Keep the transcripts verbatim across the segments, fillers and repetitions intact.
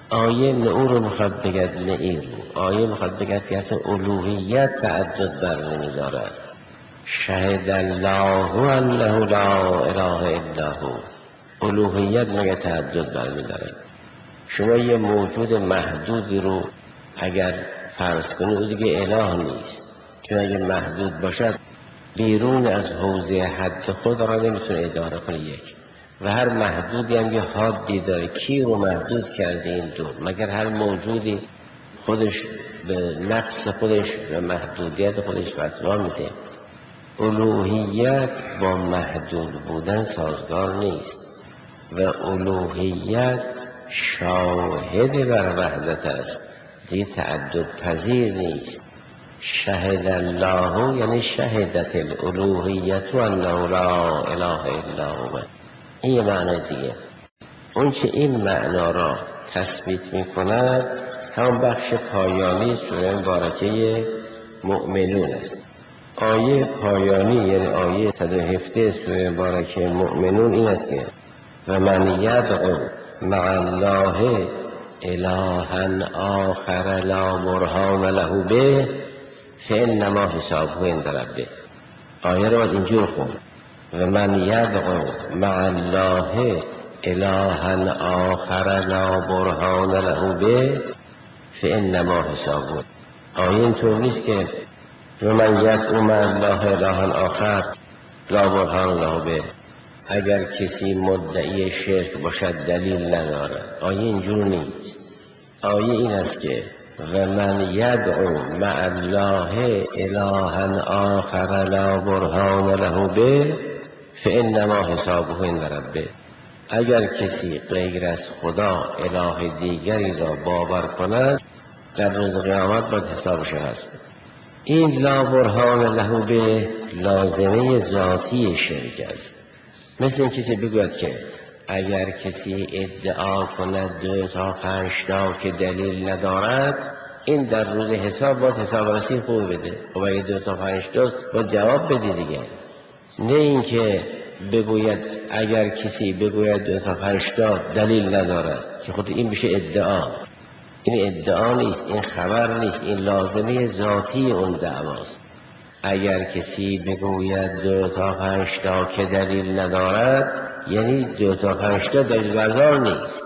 آیه نه او رو میخواد بگد نه این رو. آیه میخواد بگد که اصلا الوهیت تعدد بر نمیدارد. شهد الله انه لا اله الا هو. الوهیت مگه تعدد بر میدارد؟ شما یه موجود محدودی رو اگر فرض کنید او دیگه اله نیست، چون اگه محدود باشد بیرون از حوزه حد خود را نمیتونه اداره کنه یک، و هر محدودی هم یه حدی داره. کی رو محدود کرده این دو؟ مگر هر موجودی خودش به نقص خودش و محدودیت خودش فتوا میده؟ الوهیت با محدود بودن سازگار نیست و الوهیت شاهد بر وحدت است، دیگه تعدد پذیر نیست. شهد الله یعنی شهدت الالوهیت و انه لا اله الا هو. این معنی دیگه. اون که این معنا را تثبیت می کند هم بخش پایانی سوره مبارکه مؤمنون است. آیه پایانی یعنی آیه صد و هفده سوره مبارکه مؤمنون این است که و من یدعو مع الله الها آخر لا برهان له به فانما حسابه عند ربه. آیه رو باید اینجور خون: و من یدعو مع الله الها آخر لا برهان له به فانما حسابه. آیه اینطور نیست که و من یدعو مع الله الها آخر لا برهان له به، اگر کسی مدعی شرک باشد دلیل نداره. آیه اینجور نیست. آیه این است که و من یدعو مع الله الها آخر لا برهان له به فانما حسابه عند ربه. اگر کسی غیر از خدا اله دیگری را باور کند در روز قیامت باید حسابش هست. این لا برهان له به لازمه ذاتی شرک است. مثل این کسی بگوید که اگر کسی ادعا کند دو تا پنج تا که دلیل ندارد، این در روز حساب باید حساب رسی خوب بده. خب اگه دو تا پنج تاست باید جواب بده دیگه. نه اینکه بگوید اگر کسی بگوید دو تا پنج تا دلیل ندارد، که خود این بشه ادعا. این ادعا نیست، این خبر نیست، این لازمه ذاتی اون دعواست. اگر کسی بگوید دو تا پنج تا که دلیل ندارد، یعنی دو تا پنج تا دلیل بردار نیست.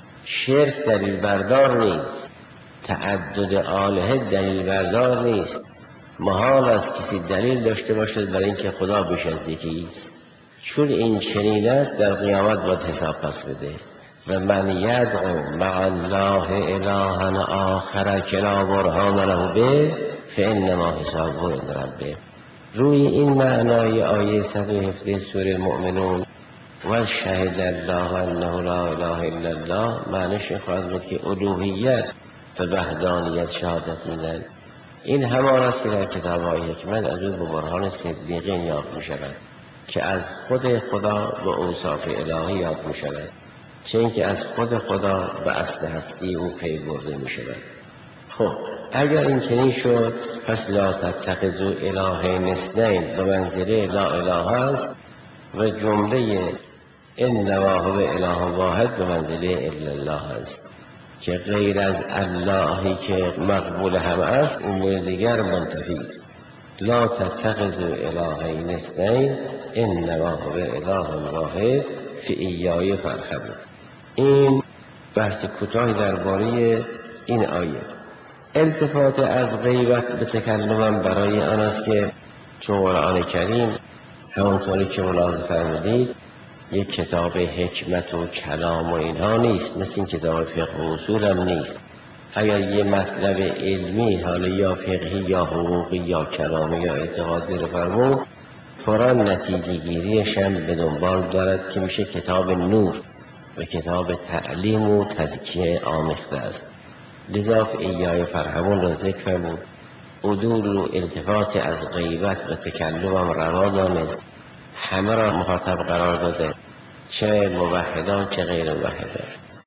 شرک دلیل بردار نیست، تعدد آلهه دلیل بردار نیست. محال است کسی دلیل داشته باشد برای اینکه خدا بیش از یکی است. چون این چنین است در قیامت باید حساب پس بده. و من یدعو مع الله الها آخر که لا برهان له به فانما حسابه عند ربه. روی این معنای آیه صد و هفده سوره مؤمنون و شهد الله انه لا اله الا الله معنیش خواهد بود که الوهیت و وحدانیت شهادت میدن. این همان است که در کتاب های حکمت از او به برهان صدیقین یاد می شود که از خود خدا به اوصاف الهی یاد می شود، چه اینکه از خود خدا به اصل هستی او پی برده می شود. خب اگر این چنین شد پس لا تتخذوا الهین اثنین به منزله لا اله است و جمله انما هو اله واحد به منزله الا الله است که غیر از اللهی که مقبول همه است امور دیگر منتفی است. لا تتخذوا الهین اثنین انما هو اله واحد فایای فارهبون. این بحث کوتاهی درباره این آیه. التفات از غیبت به تکلمم برای آن است که تو قرآن کریم همونطوری که ملاحظه فرمودید یک کتاب حکمت و کلام و اینها نیست، مثل این کتاب فقه و اصول هم نیست. اگر یه مطلب علمی حالا یا فقهی یا حقوقی یا کلامی یا اعتقادی رو فرمود، فوراً نتیجه گیریش هم به دنبال دارد که میشه کتاب نور و کتاب تعلیم و تزکیه آمیخته است. لذا ایای فرهمون را ذکر فرمود. عدول و التفات از غیبت و تکلمم روا دانست، همه را مخاطب قرار داده، چه موحدان چه غیر موحدان.